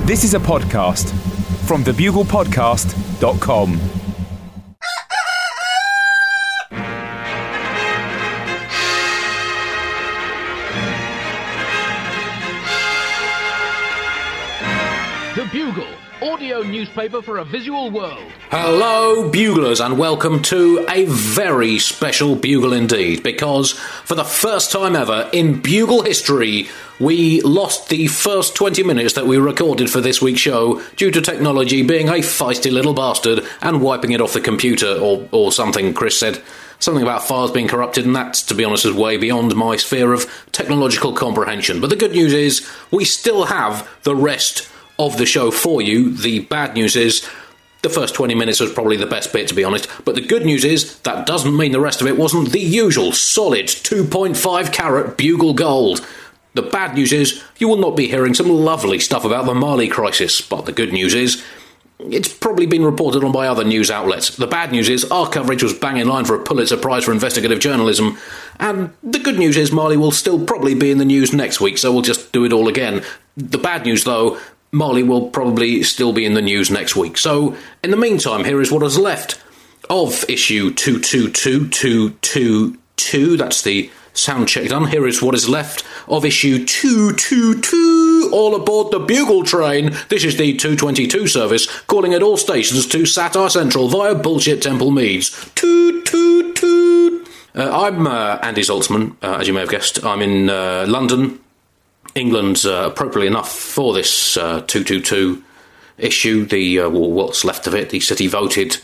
This is a podcast from thebuglepodcast.com. The Bugle, audio newspaper for a visual world. Hello, Buglers, and welcome to a very special Bugle indeed, because for the first time ever in Bugle history, we lost the first 20 minutes that we recorded for this week's show due to technology being a feisty little bastard and wiping it off the computer, or something. Chris said something about files being corrupted, and that, to be honest, is way beyond my sphere of technological comprehension. But the good news is, we still have the rest of the show for you. The bad news is, the first 20 minutes was probably the best bit, to be honest, but the good news is, that doesn't mean the rest of it wasn't the usual solid 2.5 carat Bugle gold. The bad news is, you will not be hearing some lovely stuff about the Mali crisis, but the good news is, it's probably been reported on by other news outlets. The bad news is, our coverage was bang in line for a Pulitzer Prize for investigative journalism, and the good news is, Mali will still probably be in the news next week, so we'll just do it all again. The bad news, though, Mali will probably still be in the news next week. So, in the meantime, here is what is left of issue 222222. That's the sound check done. Here is what is left of issue 222. All aboard the Bugle train. This is the 222 service, calling at all stations to Satire Central via Bullshit Temple Meads. Toot, toot, toot. I'm Andy Zaltzman, as you may have guessed. I'm in London, England, appropriately enough for this 222 issue. What's left of it, the city voted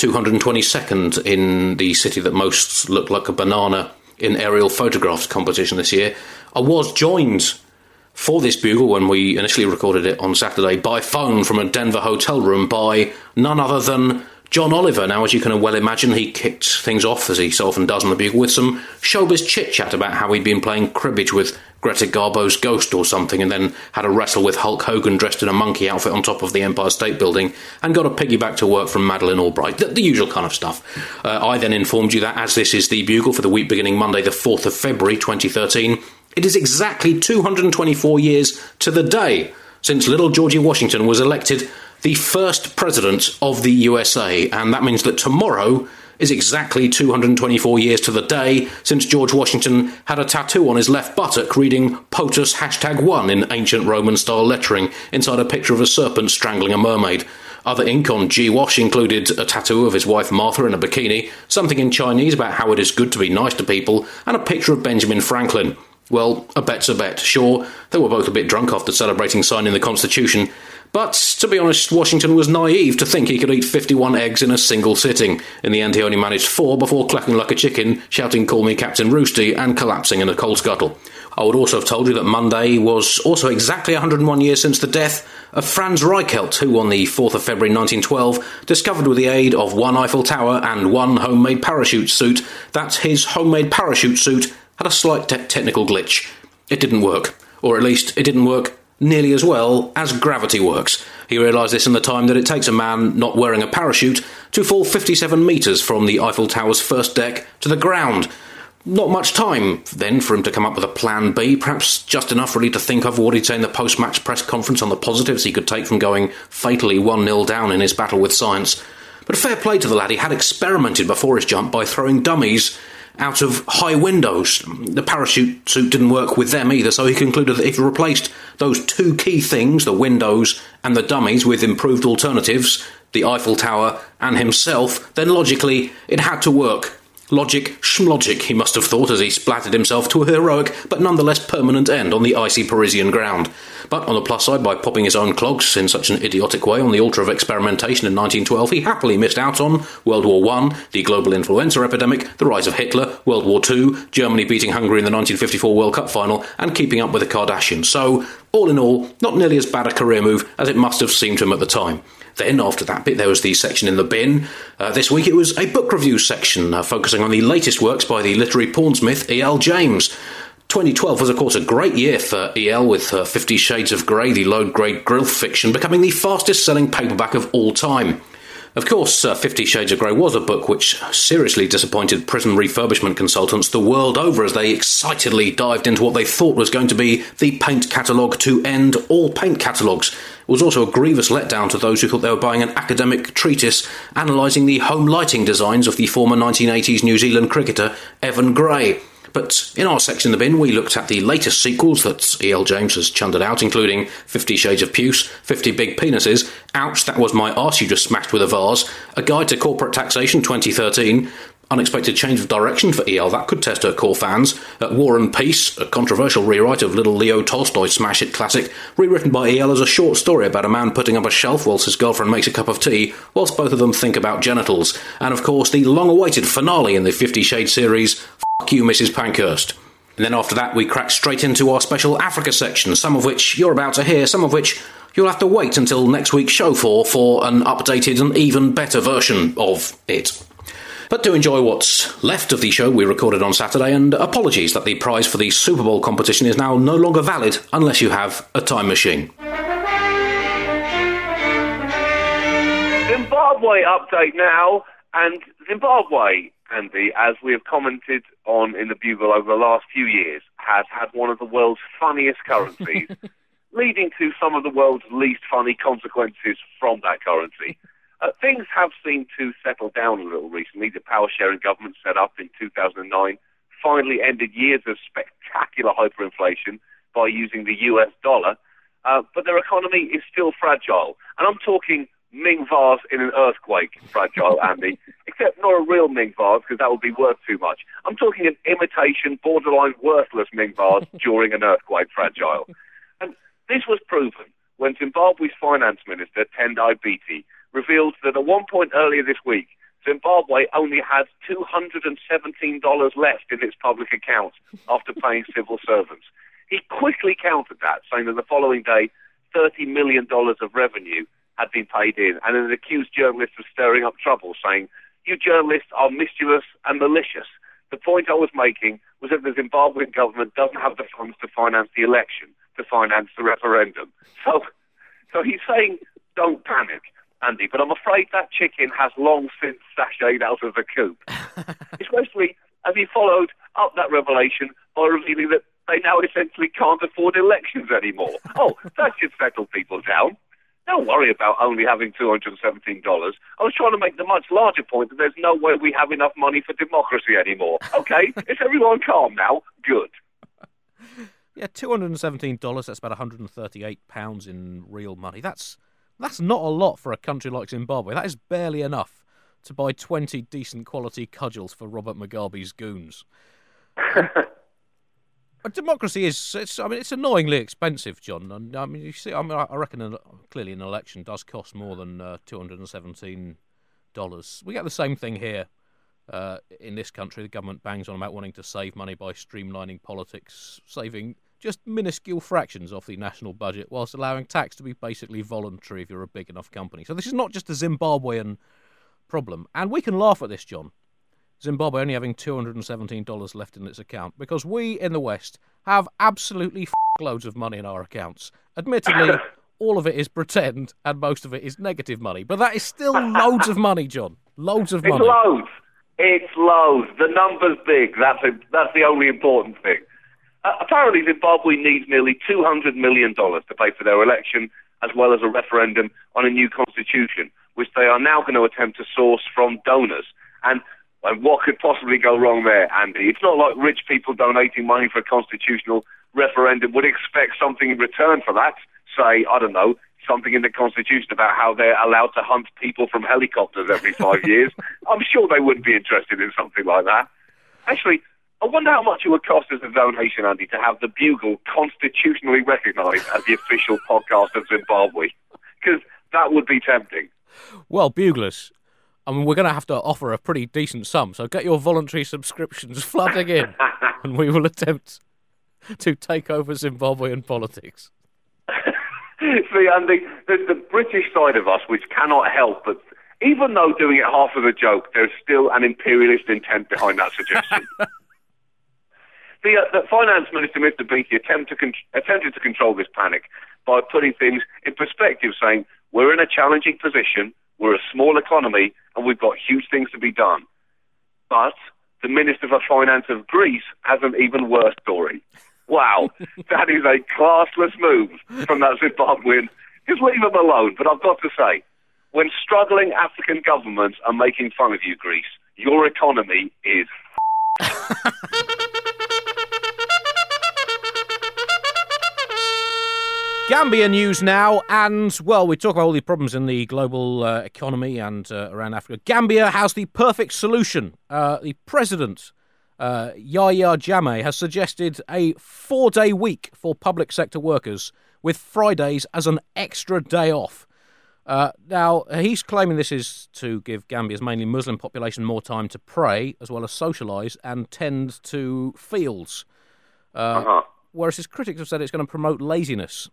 222nd in the city that most looked like a banana in aerial photographs competition this year. I was joined for this Bugle, when we initially recorded it on Saturday, by phone from a Denver hotel room by none other than John Oliver. Now, as you can well imagine, he kicked things off, as he so often does on the Bugle, with some showbiz chit-chat about how he'd been playing cribbage with Greta Garbo's ghost or something, and then had a wrestle with Hulk Hogan dressed in a monkey outfit on top of the Empire State Building, and got a piggyback to work from Madeleine Albright. The usual kind of stuff. I then informed you that, as this is the Bugle for the week beginning Monday the 4th of February 2013, it is exactly 224 years to the day since little Georgie Washington was elected the first president of the USA, and that means that tomorrow is exactly 224 years to the day since George Washington had a tattoo on his left buttock reading POTUS #1 in ancient Roman-style lettering inside a picture of a serpent strangling a mermaid. Other ink on G-Wash included a tattoo of his wife Martha in a bikini, something in Chinese about how it is good to be nice to people, and a picture of Benjamin Franklin. Well, a bet's a bet. Sure, they were both a bit drunk after celebrating signing the Constitution, but, to be honest, Washington was naive to think he could eat 51 eggs in a single sitting. In the end, he only managed 4 before clucking like a chicken, shouting "Call me Captain Roosty," and collapsing in a coal scuttle. I would also have told you that Monday was also exactly 101 years since the death of Franz Reichelt, who on the 4th of February 1912 discovered with the aid of one Eiffel Tower and one homemade parachute suit that his homemade parachute suit had a slight technical glitch. It didn't work, or at least it didn't work nearly as well as gravity works. He realised this in the time that it takes a man not wearing a parachute to fall 57 metres from the Eiffel Tower's first deck to the ground. Not much time, then, for him to come up with a plan B, perhaps just enough really to think of what he'd say in the post-match press conference on the positives he could take from going fatally 1-0 down in his battle with science. But fair play to the lad, he had experimented before his jump by throwing dummies out of high windows. The parachute suit didn't work with them either, so he concluded that if he replaced those two key things, the windows and the dummies, with improved alternatives, the Eiffel Tower and himself, then logically it had to work. Logic, schmlogic, he must have thought as he splattered himself to a heroic but nonetheless permanent end on the icy Parisian ground. But on the plus side, by popping his own clogs in such an idiotic way on the altar of experimentation in 1912, he happily missed out on World War I, the global influenza epidemic, the rise of Hitler, World War II, Germany beating Hungary in the 1954 World Cup final, and keeping up with the Kardashians. So, all in all, not nearly as bad a career move as it must have seemed to him at the time. Then, after that bit, there was the section in the bin. This week it was a book review section, focusing on the latest works by the literary pornsmith E.L. James. 2012 was, of course, a great year for E.L., with 50 Shades of Grey, the low-grade grill fiction, becoming the fastest-selling paperback of all time. Of course, 50 Shades of Grey was a book which seriously disappointed prison refurbishment consultants the world over as they excitedly dived into what they thought was going to be the paint catalogue to end all paint catalogues. It was also a grievous letdown to those who thought they were buying an academic treatise analysing the home lighting designs of the former 1980s New Zealand cricketer Evan Gray. But in our section in the bin, we looked at the latest sequels that E.L. James has chundered out, including 50 Shades of Puce, 50 Big Penises, Ouch, That Was My Arse You Just Smashed With a Vase, A Guide to Corporate Taxation 2013, Unexpected Change of Direction for E.L., that could test her core fans, War and Peace, a controversial rewrite of little Leo Tolstoy's smash hit classic, rewritten by E.L. as a short story about a man putting up a shelf whilst his girlfriend makes a cup of tea, whilst both of them think about genitals, and of course the long-awaited finale in the 50 Shades series, Fuck You, Mrs. Pankhurst. And then after that we cracked straight into our special Africa section, some of which you're about to hear, some of which you'll have to wait until next week's show for an updated and even better version of it. But to enjoy what's left of the show we recorded on Saturday, and apologies that the prize for the Super Bowl competition is now no longer valid unless you have a time machine. Zimbabwe update now, and Zimbabwe, Andy, as we have commented on in the Bugle over the last few years, has had one of the world's funniest currencies, leading to some of the world's least funny consequences from that currency. Things have seemed to settle down a little recently. The power-sharing government set up in 2009 finally ended years of spectacular hyperinflation by using the US dollar, but their economy is still fragile. And I'm talking Ming vase in an earthquake fragile, Andy, except not a real Ming vase, because that would be worth too much. I'm talking an imitation, borderline worthless Ming vase during an earthquake fragile. And this was proven when Zimbabwe's finance minister, Tendai Biti, revealed that at one point earlier this week, Zimbabwe only had $217 left in its public accounts after paying civil servants. He quickly countered that, saying that the following day, $30 million of revenue had been paid in, and then accused journalists of stirring up trouble, saying, "You journalists are mischievous and malicious. The point I was making was that the Zimbabwean government doesn't have the funds to finance the election, to finance the referendum." So he's saying, don't panic, Andy, but I'm afraid that chicken has long since sashayed out of the coop. Especially as he followed up that revelation by revealing that they now essentially can't afford elections anymore. Oh, that should settle people down. Don't worry about only having $217. I was trying to make the much larger point that there's no way we have enough money for democracy anymore. Okay, is everyone calm now? Good. Yeah, $217, that's about £138 in real money. That's not a lot for a country like Zimbabwe. That is barely enough to buy 20 decent quality cudgels for Robert Mugabe's goons. But democracy it's annoyingly expensive, John. And I mean, you see, I reckon clearly an election does cost more than $217. We get the same thing here in this country. The government bangs on about wanting to save money by streamlining politics, saving just minuscule fractions off the national budget, whilst allowing tax to be basically voluntary if you're a big enough company. So this is not just a Zimbabwean problem, and we can laugh at this, John. Zimbabwe only having $217 left in its account, because we in the West have absolutely loads of money in our accounts. Admittedly, all of it is pretend and most of it is negative money, but that is still loads of money, John. Loads of money. It's loads. The number's big. That's the only important thing. Apparently, Zimbabwe needs nearly $200 million to pay for their election, as well as a referendum on a new constitution, which they are now going to attempt to source from donors. And what could possibly go wrong there, Andy? It's not like rich people donating money for a constitutional referendum would expect something in return for that. Say, I don't know, something in the Constitution about how they're allowed to hunt people from helicopters every 5 years. I'm sure they wouldn't be interested in something like that. Actually, I wonder how much it would cost as a donation, Andy, to have the Bugle constitutionally recognised as the official podcast of Zimbabwe. Because that would be tempting. Well, Buglers, I mean, we're going to have to offer a pretty decent sum, so get your voluntary subscriptions flooding in, and we will attempt to take over Zimbabwean politics. See, Andy, there's the British side of us which cannot help but, even though doing it half as a joke, there's still an imperialist intent behind that suggestion. The Finance Minister, Mr. Beattie, attempted to control this panic by putting things in perspective, saying, we're in a challenging position, We're a small economy, and we've got huge things to be done. But the Minister for Finance of Greece has an even worse story. Wow, that is a classless move from that Zimbabwean. Just leave them alone. But I've got to say, when struggling African governments are making fun of you, Greece, your economy is Gambia news now, and, well, we talk about all the problems in the global economy and around Africa. Gambia has the perfect solution. The president, Yahya Jammeh, has suggested a 4-day week for public sector workers, with Fridays as an extra day off. Now, he's claiming this is to give Gambia's mainly Muslim population more time to pray, as well as socialise and tend to fields. Whereas his critics have said it's going to promote laziness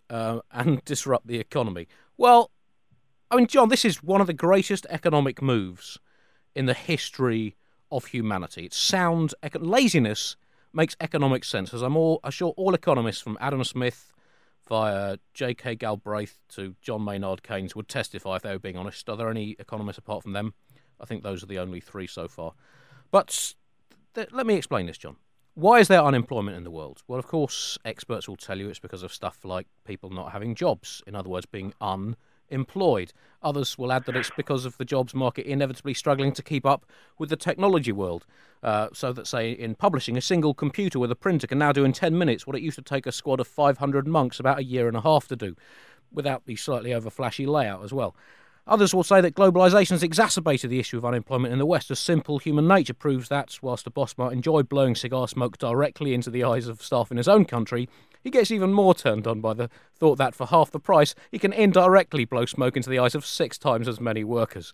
and disrupt the economy. Well, I mean, John, this is one of the greatest economic moves in the history of humanity. It's sound. Laziness makes economic sense, as I'm sure all economists from Adam Smith via J.K. Galbraith to John Maynard Keynes would testify if they were being honest. Are there any economists apart from them? I think those are the only three so far. But let me explain this, John. Why is there unemployment in the world? Well, of course, experts will tell you it's because of stuff like people not having jobs, in other words, being unemployed. Others will add that it's because of the jobs market inevitably struggling to keep up with the technology world. So that, say, in publishing, a single computer with a printer can now do in 10 minutes what it used to take a squad of 500 monks about a year and a half to do, without the slightly over-flashy layout as well. Others will say that globalisation has exacerbated the issue of unemployment in the West, as simple human nature proves that, whilst the boss might enjoy blowing cigar smoke directly into the eyes of staff in his own country, he gets even more turned on by the thought that for half the price, he can indirectly blow smoke into the eyes of 6 times as many workers.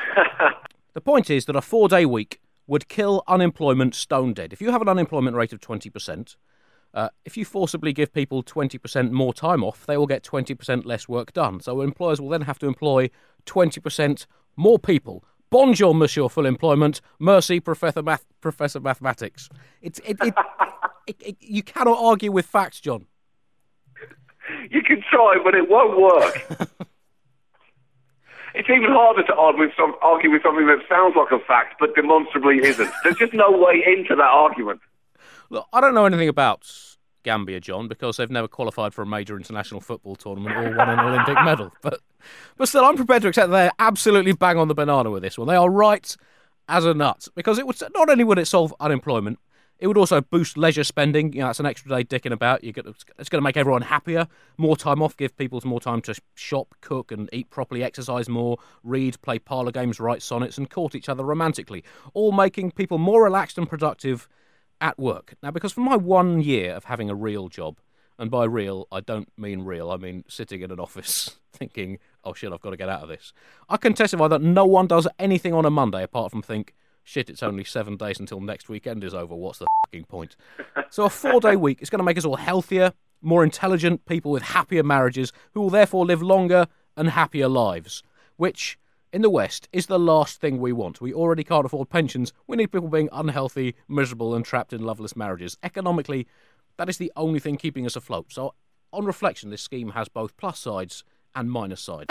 The point is that a 4-day week would kill unemployment stone dead. If you have an unemployment rate of 20%, if you forcibly give people 20% more time off, they will get 20% less work done. So employers will then have to employ 20% more people. Bonjour, Monsieur Full Employment. Merci, Professor Mathematics. You cannot argue with facts, John. You can try, but it won't work. It's even harder to argue with something that sounds like a fact, but demonstrably isn't. There's just no way into that argument. Look, I don't know anything about Gambia, John, because they've never qualified for a major international football tournament or won an Olympic medal. But still, I'm prepared to accept that they're absolutely bang on the banana with this one. They are right as a nut, because it would not only would it solve unemployment, it would also boost leisure spending. You know, that's an extra day dicking about. It's going to make everyone happier. More time off, give people more time to shop, cook and eat properly, exercise more, read, play parlour games, write sonnets and court each other romantically, all making people more relaxed and productive at work. Now, because for my 1 year of having a real job, and by real, I don't mean real, I mean sitting in an office thinking, oh shit, I've got to get out of this, I can testify that no one does anything on a Monday apart from think, shit, it's only 7 days until next weekend is over, what's the fucking point? So a 4-day week is going to make us all healthier, more intelligent people with happier marriages, who will therefore live longer and happier lives, which in the West is the last thing we want. We already can't afford pensions. We need people being unhealthy, miserable and trapped in loveless marriages. Economically, that is the only thing keeping us afloat. So, on reflection, this scheme has both plus sides and minus sides.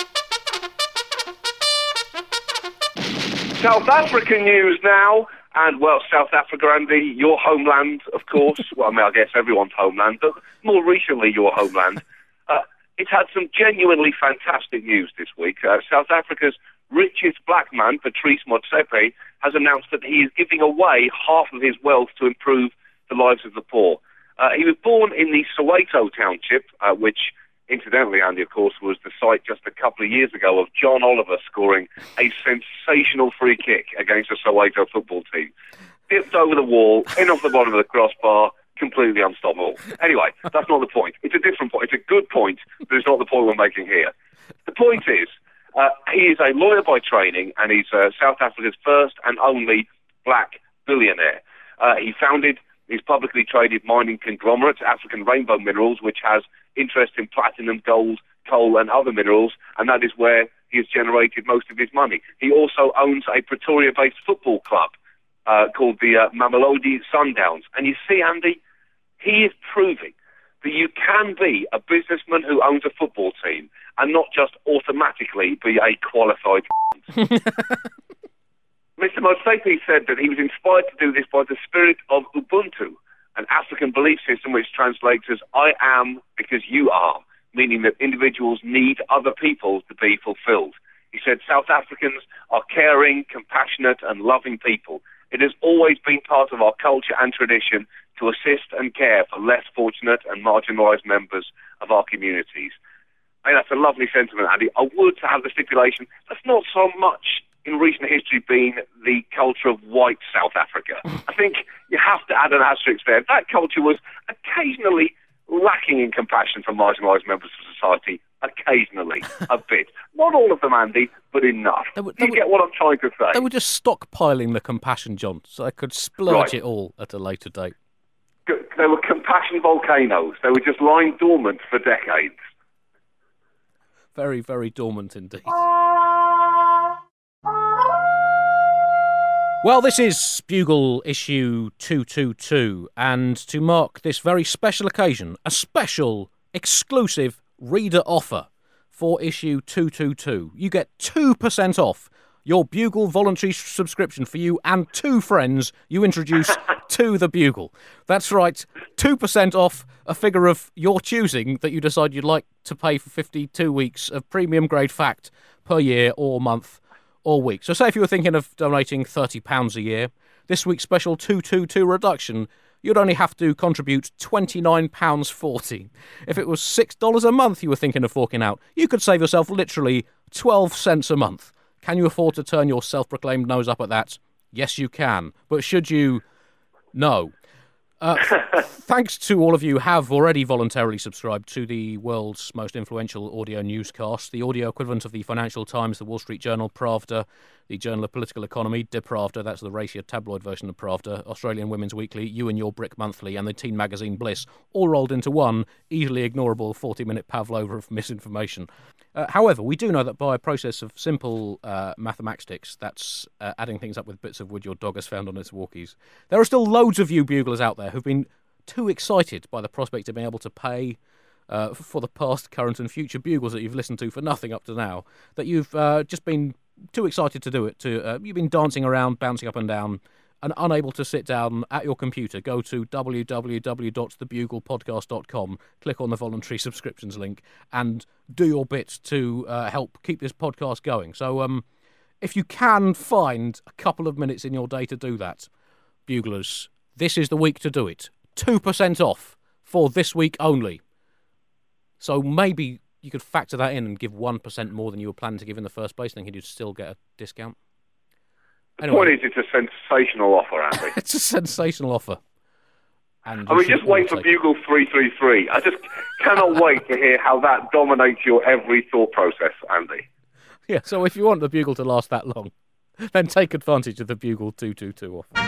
South African news now. And, well, South Africa, Andy, your homeland, of course. Well, I mean, I guess everyone's homeland, but more recently your homeland. It's had some genuinely fantastic news this week. South Africa's richest black man, Patrice Motsepe, has announced that he is giving away half of his wealth to improve the lives of the poor. He was born in the Soweto township, which, incidentally, Andy, of course, was the site just a couple of years ago of John Oliver scoring a sensational free kick against the Soweto football team. Dipped over the wall, in off the bottom of the crossbar, completely unstoppable. Anyway, that's not the point. It's a different point. It's a good point, but it's not the point we're making here. The point is, he is a lawyer by training, and he's South Africa's first and only black billionaire. He founded his publicly traded mining conglomerate, African Rainbow Minerals, which has interest in platinum, gold, coal and other minerals, and that is where he has generated most of his money. He also owns a Pretoria-based football club called the Mamelodi Sundowns. And you see, Andy, he is proving that you can be a businessman who owns a football team and not just automatically be a qualified Mr. Motsepe said that he was inspired to do this by the spirit of Ubuntu, an African belief system which translates as I am because you are, meaning that individuals need other people to be fulfilled. He said South Africans are caring, compassionate and loving people. It has always been part of our culture and tradition to assist and care for less fortunate and marginalised members of our communities. I mean, that's a lovely sentiment, Andy. I would have the stipulation that's not so much in recent history been the culture of white South Africa. I think you have to add an asterisk there. That culture was occasionally lacking in compassion for marginalised members of society. Occasionally, a bit. Not all of them, Andy, but enough. You get what I'm trying to say? They were just stockpiling the compassion, John, so they could splurge it all at a later date. They were compassion volcanoes. They were just lying dormant for decades. Very, very dormant indeed. Well, this is Bugle issue 222, and to mark this very special occasion, a special, exclusive reader offer for issue 222. You get 2% off your Bugle voluntary subscription for you and 2 friends you introduce to the Bugle. That's right, 2% off a figure of your choosing that you decide you'd like to pay for 52 weeks of premium grade fact per year or month or week. So say if you were thinking of donating £30 a year, this week's special 222 reduction, you'd only have to contribute £29.40. If it was $6 a month you were thinking of forking out, you could save yourself literally 12 cents a month. Can you afford to turn your self-proclaimed nose up at that? Yes, you can. But should you? No. Thanks to all of you who have already voluntarily subscribed to the world's most influential audio newscast, the audio equivalent of the Financial Times, the Wall Street Journal, Pravda, the Journal of Political Economy, De Pravda, that's the racier tabloid version of Pravda, Australian Women's Weekly, You and Your Brick Monthly, and the teen magazine Bliss, all rolled into one easily ignorable 40-minute pavlova of misinformation. However, we do know that by a process of simple mathematics, that's adding things up with bits of wood your dog has found on its walkies, there are still loads of you buglers out there who've been too excited by the prospect of being able to pay for the past, current and future bugles that you've listened to for nothing up to now, that you've just been too excited to do it. You've been dancing around, bouncing up and down, and unable to sit down at your computer. Go to www.thebuglepodcast.com, click on the voluntary subscriptions link, and do your bit to help keep this podcast going. So if you can find a couple of minutes in your day to do that, buglers, this is the week to do it. 2% off for this week only. So maybe you could factor that in and give 1% more than you were planning to give in the first place, thinking you'd still get a discount. The point is, it's a sensational offer, Andy. It's a sensational offer. And just wait for Bugle 333. I just cannot wait to hear how that dominates your every thought process, Andy. Yeah, so if you want the Bugle to last that long, then take advantage of the Bugle 222 offer.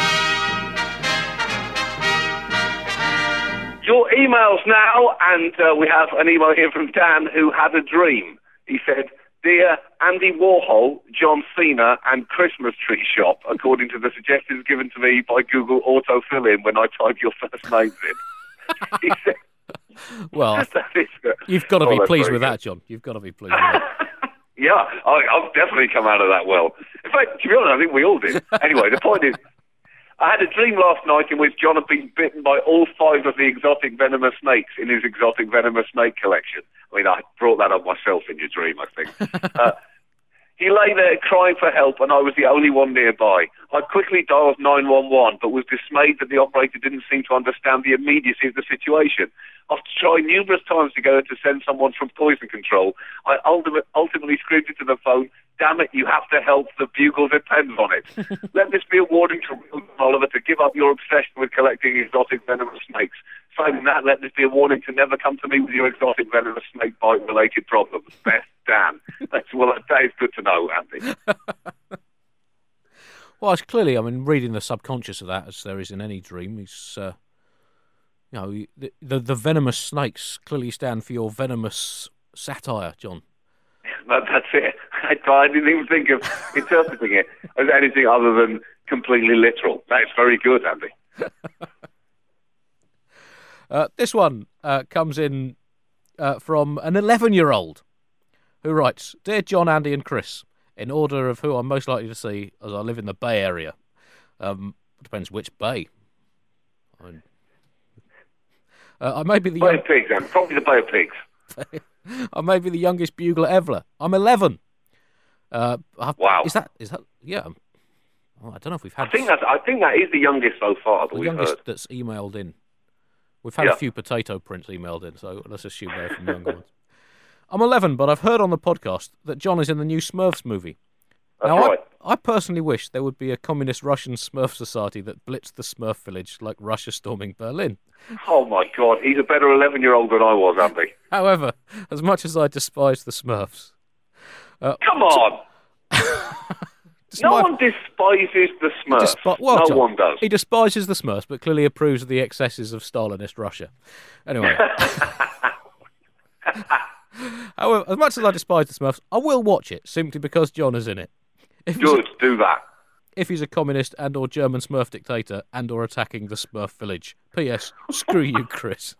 Your emails now, and we have an email here from Dan who had a dream. He said, Dear Andy Warhol, John Cena and Christmas Tree Shop, according to the suggestions given to me by Google Autofill-In when I type your first names in. He said, well, you've got to be pleased with that, John. You've got to be pleased with that. Yeah, I've definitely come out of that well. In fact, to be honest, I think we all did. Anyway, the point is, I had a dream last night in which John had been bitten by all 5 of the exotic venomous snakes in his exotic venomous snake collection. I mean, I brought that up myself in your dream, I think. He lay there crying for help, and I was the only one nearby. I quickly dialed 911, but was dismayed that the operator didn't seem to understand the immediacy of the situation. After trying numerous times to get her to send someone from poison control, I ultimately screamed into the phone, damn it, you have to help, the Bugle depends on it. Let this be a warning to Oliver to give up your obsession with collecting exotic venomous snakes. Failing that, let this be a warning to never come to me with your exotic venomous snake bite related problems. Best Dan. That is good to know, Andy. Well, it's clearly, I mean, reading the subconscious of that, as there is in any dream, is, the venomous snakes clearly stand for your venomous satire, John. That's it. I didn't even think of interpreting it as anything other than completely literal. That's very good, Andy. This one comes in from an 11-year-old who writes, "Dear John, Andy and Chris, in order of who I'm most likely to see as I live in the Bay Area." Depends which bay. I may be the Bay of Pigs, then. Probably the Bay of Pigs. I may be the youngest bugler ever. I'm 11. Wow. Is that? Yeah. I don't know if we've had. I think that is the youngest so far that the we've youngest heard. that's emailed in. We've had a few potato prints emailed in, so let's assume they're from younger ones. I'm 11, but I've heard on the podcast that John is in the new Smurfs movie. That's Now, right. I personally wish there would be a communist Russian Smurf society that blitzed the Smurf village like Russia storming Berlin. Oh my God, he's a better 11-year-old than I was, Andy. However, as much as I despise the Smurfs... Come on! No one despises the Smurfs. No one does. He despises the Smurfs, but clearly approves of the excesses of Stalinist Russia. Anyway. However, as much as I despise the Smurfs, I will watch it, simply because John is in it. Good, do that. If he's a communist and or German Smurf dictator and or attacking the Smurf village. P.S. Screw you, Chris.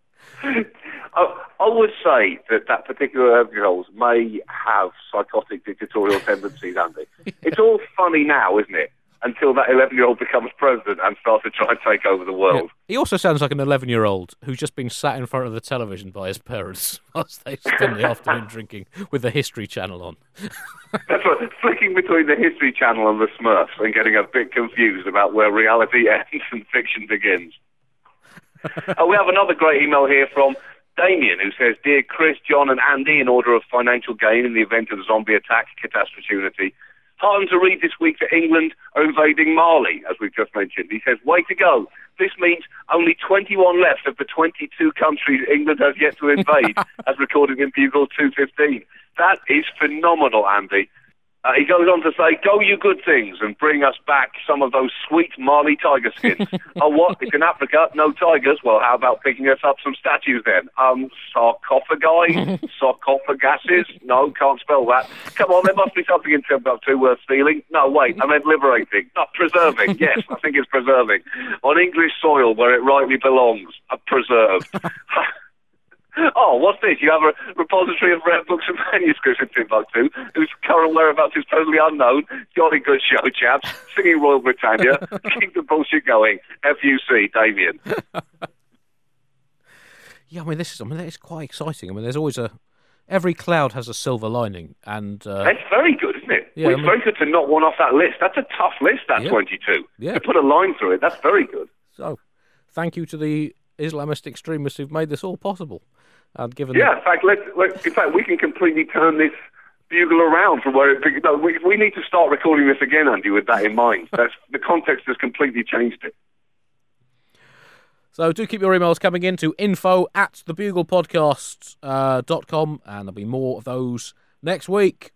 I would say that particular 11-year-old may have psychotic dictatorial tendencies, Andy. It's all funny now, isn't it? Until that 11-year-old becomes president and starts to try and take over the world. Yeah. He also sounds like an 11-year-old who's just been sat in front of the television by his parents whilst they spend the afternoon drinking with the History Channel on. That's right, flicking between the History Channel and the Smurfs and getting a bit confused about where reality ends and fiction begins. We have another great email here from Damien, who says, "Dear Chris, John and Andy, in order of financial gain in the event of a zombie attack, catastrophe, heartened to read this week that England are invading Mali, as we've just mentioned." He says, "Way to go. This means only 21 left of the 22 countries England has yet to invade, as recorded in Bugle 215. That is phenomenal, Andy." He goes on to say, "Go you good things and bring us back some of those sweet Mali tiger skins." Oh, what? It's in Africa, no tigers? Well, how about picking us up some statues then? Sarcophagi? Sarcophaguses? No, can't spell that. Come on, there must be something in Timbuktu worth stealing. No, wait, I meant liberating. Not preserving. Yes, I think it's preserving. On English soil where it rightly belongs. Preserved. Oh, what's this? You have a repository of rare books and manuscripts in Timbuktu, whose current whereabouts is totally unknown. Jolly good show, chaps. Singing Royal Britannia. Keep the bullshit going. FUC, Damien. Yeah, I mean, it's quite exciting. I mean, there's always every cloud has a silver lining, and that's very good, isn't it? Yeah, well, it's very good to knock one off that list. That's a tough list, that 22. Yeah. To put a line through it, that's very good. So, thank you to the Islamist extremists who've made this all possible. And given in fact, we can completely turn this bugle around from where it began. No, we need to start recording this again, Andy, with that in mind. The context has completely changed it. So do keep your emails coming in to info@thebuglepodcast.com, and there'll be more of those next week.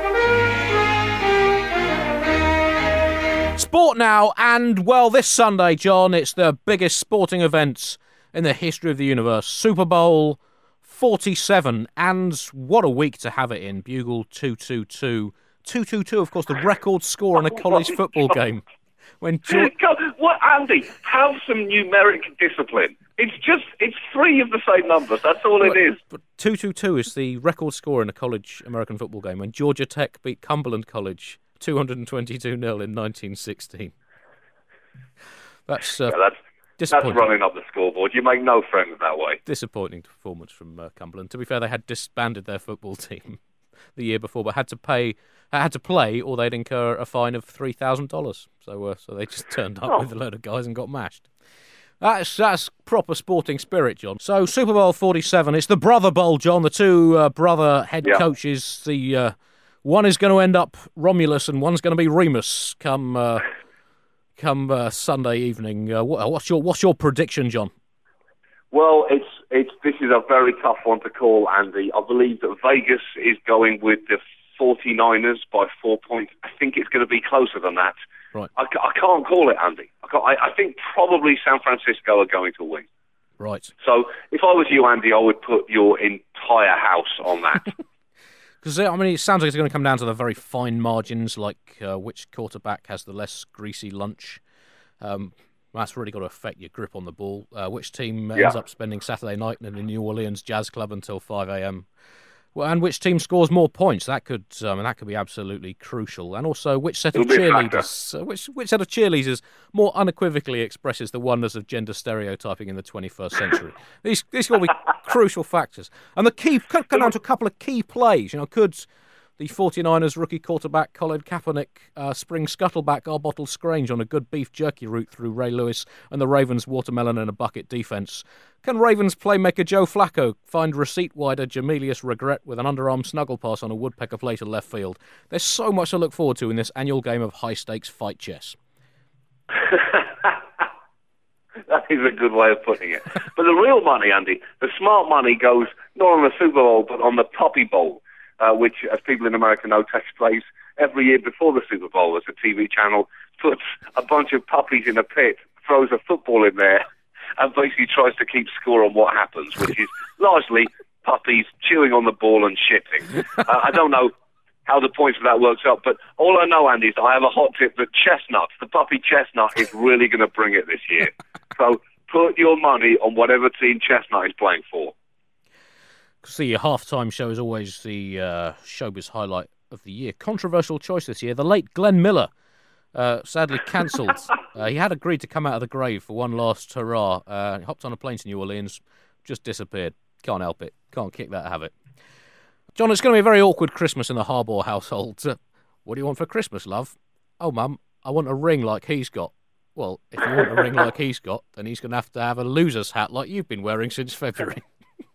Sport now, and well, this Sunday, John, it's the biggest sporting event in the history of the universe. Super Bowl 47, and what a week to have it in. Bugle 222. 222, of course, the record score in a college football game. What, Andy? Have some numeric discipline. It's three of the same numbers. That's all it is. But 222 is the record score in a college American football game when Georgia Tech beat Cumberland College 222-0 in 1916. That's running up the scoreboard. You make no friends that way. Disappointing performance from Cumberland. To be fair, they had disbanded their football team the year before, but had to play, or they'd incur a fine of $3,000. So they just turned up with a load of guys and got mashed. That's proper sporting spirit, John. So Super Bowl 47, it's the Brother Bowl, John. The two brother head coaches. The one is going to end up Romulus, and one's going to be Remus. Come Sunday evening. What's your prediction, John? Well, this is a very tough one to call, Andy. I believe that Vegas is going with the 49ers by 4 points. I think it's going to be closer than that. Right. I can't call it, Andy. I think probably San Francisco are going to win. Right. So if I was you, Andy, I would put your entire house on that. Because, I mean, it sounds like it's going to come down to the very fine margins, like which quarterback has the less greasy lunch. That's really got to affect your grip on the ball. Which team ends up spending Saturday night in the New Orleans Jazz Club until 5 a.m.? Well, and which team scores more points? That could be absolutely crucial. And also, which set of cheerleaders, which set of cheerleaders more unequivocally expresses the wonders of gender stereotyping in the 21st century? These will be crucial factors. And the key could come down to a couple of key plays. Could the 49ers rookie quarterback Colin Kaepernick spring scuttleback Arbottle Scrange on a good beef jerky route through Ray Lewis and the Ravens' watermelon and a bucket defence? Can Ravens playmaker Joe Flacco find receipt wider Jamilius Regret with an underarm snuggle pass on a woodpecker play to left field? There's so much to look forward to in this annual game of high-stakes fight chess. That is a good way of putting it. But the real money, Andy, the smart money goes not on the Super Bowl, but on the Puppy Bowl, which, as people in America know, takes place every year before the Super Bowl, as a TV channel puts a bunch of puppies in a pit, throws a football in there, and basically tries to keep score on what happens, which is largely puppies chewing on the ball and shitting. I don't know how the points of that works out, but all I know, Andy, is that I have a hot tip that Chestnut, the puppy Chestnut, is really going to bring it this year. So put your money on whatever team Chestnut is playing for. See, your halftime show is always the showbiz highlight of the year. Controversial choice this year. The late Glenn Miller, sadly cancelled. He had agreed to come out of the grave for one last hurrah. He hopped on a plane to New Orleans, just disappeared. Can't help it. Can't kick that habit. John, it's going to be a very awkward Christmas in the Harbaugh household. What do you want for Christmas, love? Oh, Mum, I want a ring like he's got. Well, if you want a ring like he's got, then he's going to have a loser's hat like you've been wearing since February.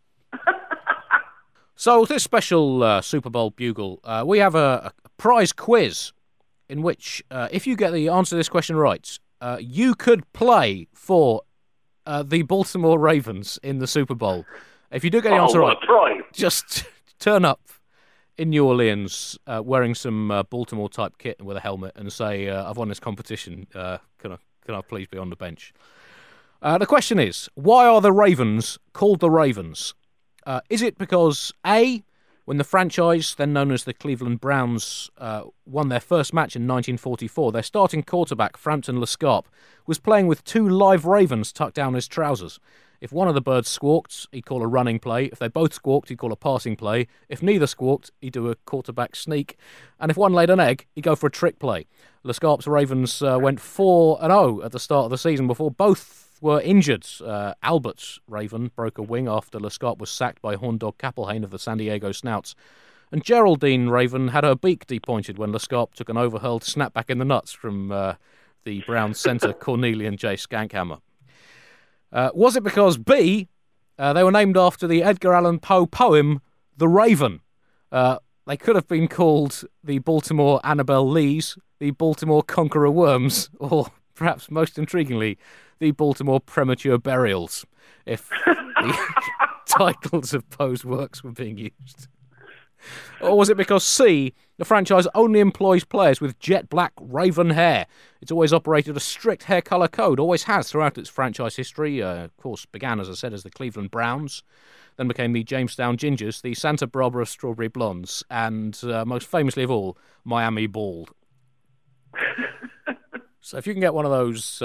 So this special Super Bowl Bugle, we have a prize quiz in which, if you get the answer to this question right, you could play for the Baltimore Ravens in the Super Bowl. If you do get the answer right, just turn up in New Orleans wearing some Baltimore-type kit with a helmet and say, I've won this competition, can I please be on the bench? The question is, why are the Ravens called the Ravens? Is it because, A, when the franchise, then known as the Cleveland Browns, won their first match in 1944, their starting quarterback, Frampton LeScarpe, was playing with two live ravens tucked down his trousers. If one of the birds squawked, he'd call a running play. If they both squawked, he'd call a passing play. If neither squawked, he'd do a quarterback sneak. And if one laid an egg, he'd go for a trick play. LeScarpe's Ravens went 4-0 at the start of the season before both were injured. Albert's Raven broke a wing after LeScarpe was sacked by Horn Dog Kappelhain of the San Diego Snouts. And Geraldine Raven had her beak depointed when LeScarpe took an overhurled snapback in the nuts from the Browns centre Cornelian J. Skankhammer. Was it because, B, they were named after the Edgar Allan Poe poem, The Raven? They could have been called the Baltimore Annabelle Lees, the Baltimore Conqueror Worms, or perhaps most intriguingly, the Baltimore Premature Burials, if the titles of Poe's works were being used. Or was it because, C, the franchise only employs players with jet black raven hair? It's always operated a strict hair colour code, always has throughout its franchise history. Of course, began, as I said, as the Cleveland Browns, then became the Jamestown Gingers, the Santa Barbara Strawberry Blondes, and most famously of all, Miami Bald. So if you can get one of those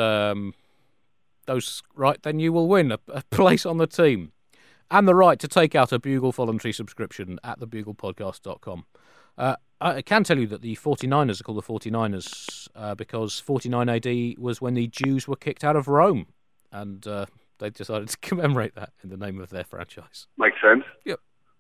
right, then you will win a place on the team and the right to take out a Bugle voluntary subscription at thebuglepodcast.com. I can tell you that the 49ers are called the 49ers because 49 AD was when the Jews were kicked out of Rome, and they decided to commemorate that in the name of their franchise. Makes sense. Yep.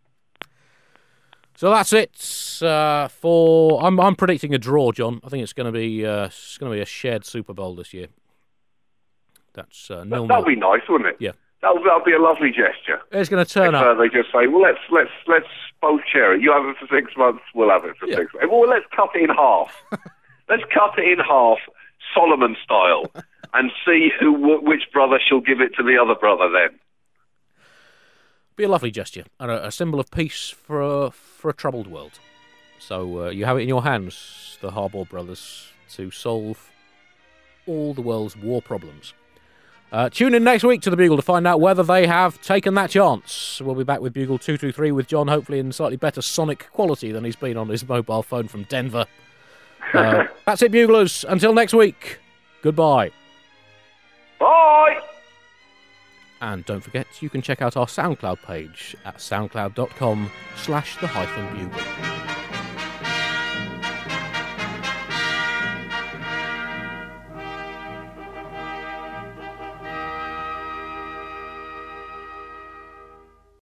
So that's it for. I'm predicting a draw, John. I think it's going to be a shared Super Bowl this year. That's nil. That'll be nice, wouldn't it? Yeah. That'll be a lovely gesture. It's going to turn up. They just say, well, let's both share it. You have it for 6 months, we'll have it for 6 months. Well, let's cut it in half. Let's cut it in half, Solomon style, and see which brother shall give it to the other brother then. Be a lovely gesture and a symbol of peace for a troubled world. So you have it in your hands, the Harbaugh brothers, to solve all the world's war problems. Tune in next week to the Bugle to find out whether they have taken that chance. We'll be back with Bugle 223 with John, hopefully in slightly better sonic quality than he's been on his mobile phone from Denver. That's it, Buglers. Until next week, goodbye. And don't forget, you can check out our SoundCloud page at soundcloud.com/the-bugle.